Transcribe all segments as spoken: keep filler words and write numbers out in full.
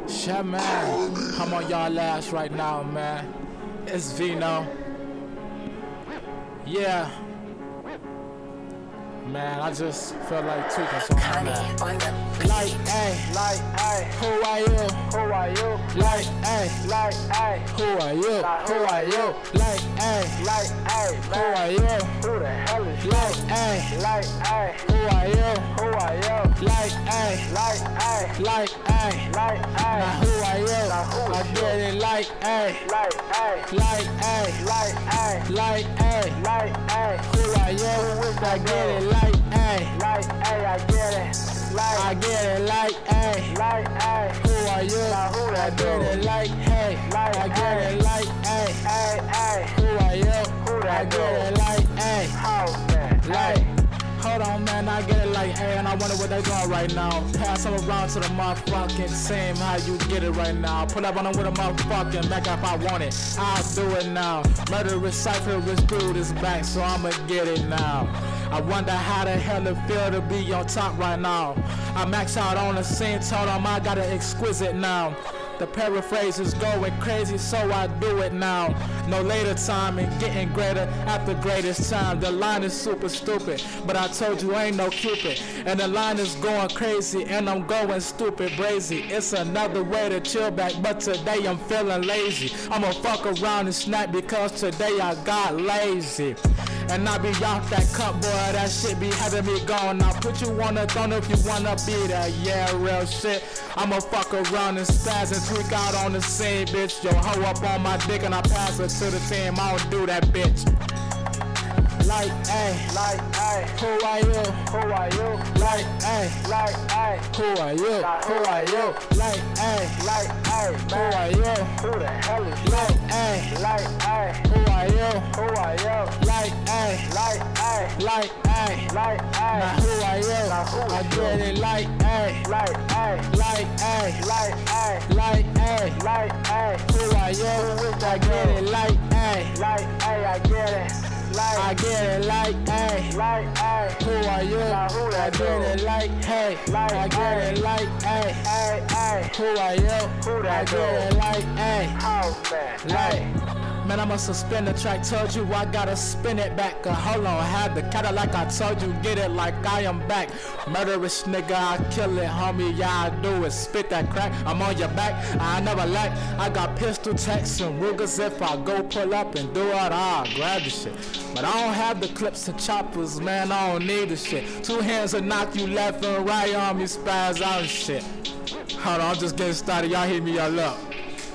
Yeah, man, I'm on y'all ass right now, man. It's Vino. Yeah. Man, I just feel like tweaking, so I'm mad. Like, ayy, like, ayy, who are you? Who are you? Like, ayy, like, ayy, who are you? Who are you? Like, ayy, like, ayy, who are you? Who the hell is you? Like, ayy, like, ayy, who are you? Who are you? Like, ayy, like, ayy, like, ayy, like, ayy, now who are you? I get it like, ayy, like, ayy, like, ayy, like, ayy, like, ayy, like, ayy, who are you? I get it like, ayy, like, ayy, I get it, like, I get it like, ayy, like, ayy, who are you? I get it like, hey, like, I get it like, ayy, ayy, ayy, who are you? I get it like, ayy, how man, like. Hold on, man, I get it like, hey, and I wonder what they doing right now. Pass them around to the motherfucking team, how you get it right now. Put up on them with a motherfucking back if I want it. I'll do it now. Murderous cypherous dude is back, so I'ma get it now. I wonder how the hell it feel to be on top right now. I max out on the scene, told them I got it exquisite now. The paraphrase is going crazy, so I do it now. No later time and getting greater at the greatest time. The line is super stupid, but I told you ain't no Cupid. And the line is going crazy, and I'm going stupid brazy. It's another way to chill back, but today I'm feeling lazy. I'ma fuck around and snap because today I got lazy. And I be off that cup, boy, that shit be having me going. I'll put you on the throne if you wanna be there, yeah, real shit. I'ma fuck around and spaz and tweak out on the scene, bitch. Yo, hoe up on my dick and I pass her to the team, I don't do that, bitch. Like, ayy, like, ayy, who are you? Who are you? Like, ayy, like, ayy, who are you? Who are you? Like, ayy, like, ayy, who are you? Who the hell is you? Like, ayy, like, ayy, who are you? Who are you? Like, ayy, like, ayy, like, ayy, like, ayy, now who are you? I get it like, ayy, like, ayy, like, ayy, like, ayy, like, ayy, like, ayy, who are you? I get it like, ayy, like, ayy, I get it. Like, I get it like, ayy, like, ayy, who are you? I get it like, hey, like, I get it like, ayy, ayy, ayy, who are you? I get it like, ayy, how man, like. Man, I'ma suspend the track, told you I gotta spin it back. Uh, hold on, had the cat like I told you, get it like I am back. Murderous nigga, I kill it, homie, yeah I do it. Spit that crack, I'm on your back, I never lack. I got pistol texts and Rugers if I go pull up and do it, I'll grab the shit. But I don't have the clips and choppers, man, I don't need the shit. Two hands will knock you left and right on me, spaz out and shit. Hold on, I'm just getting started, y'all hit me all up.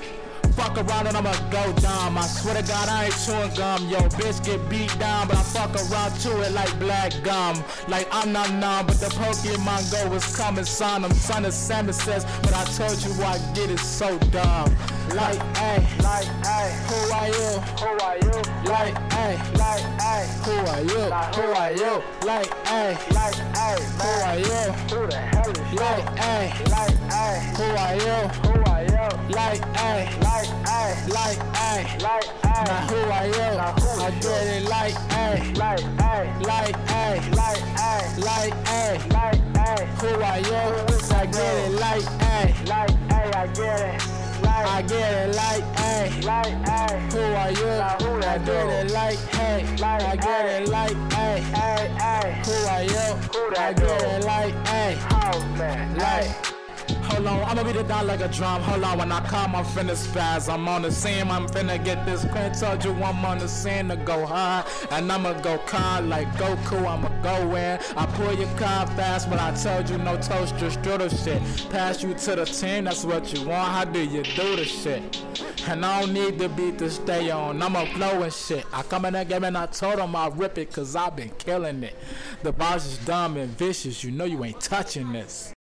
Fuck around and I'ma go down. I swear to God I ain't chewing gum. Yo, bitch get beat down, but I fuck around to it like black gum. Like I'm not numb, but the Pokemon Go is coming, son. I'm son of Samus says, but I told you I get it so dumb. Like, ayy, like, ayy, who are you? Who are you? Like, ayy, like, ayy, who are you? Who are you? Like, ayy, like, ayy, who are you? Who the hell is you? Like, ayy, like, ayy, who are you? Who are you? Like, ayy, like, ayy, like, ayy, like, ayy, now who are you? I get it like, ayy, like, ayy, like, ayy, like, ayy, like, ayy, like, ayy, who are you? I get it like, ayy, like, ayy, I get it. Like, I get it like, ayy, like, ayy, who are you? I get it like, hey, like, I get it like, ayy, ayy, ayy, who are you? I get it like, ayy, how man, like. Hold on, I'ma beat it down like a drum. Hold on, when I come, I'm finna spaz. I'm on the scene, I'm finna get this print. Told you I'm on the scene to go hard, and I'ma go con like Goku. I'ma go in. I pull your car fast, but I told you no toaster strudel shit. Pass you to the team, that's what you want. How do you do the shit? And I don't need the beat to stay on. I'ma flow and shit. I come in that game and I told them I'll rip it, cause I've been killing it. The boss is dumb and vicious. You know you ain't touching this.